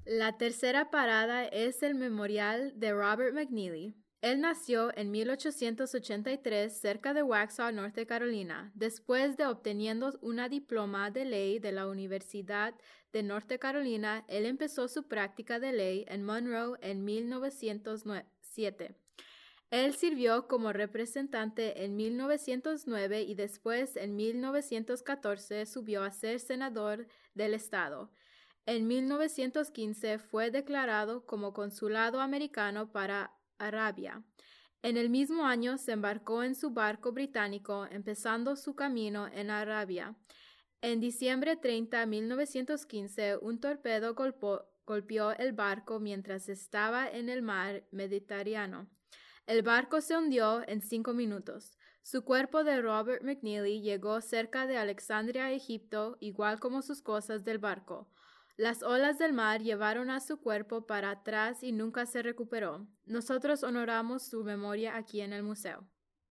La tercera parada es el memorial de Robert McNeely. Él nació en 1883 cerca de Waxhaw, Norte Carolina. Después de obteniendo una diploma de ley de la Universidad de Norte Carolina, él empezó su práctica de ley en Monroe en 1907. Él sirvió como representante en 1909 y después en 1914 subió a ser senador del estado. En 1915 fue declarado como consulado americano para Arabia. En el mismo año se embarcó en su barco británico, empezando su camino en Arabia. En diciembre 30, 1915, un torpedo golpeó el barco mientras estaba en el mar Mediterráneo. El barco se hundió en 5 minutos. Su cuerpo de Robert McNeely llegó cerca de Alexandria, Egipto, igual como sus cosas del barco. Las olas del mar llevaron a su cuerpo para atrás y nunca se recuperó. Nosotros honoramos su memoria aquí en el museo.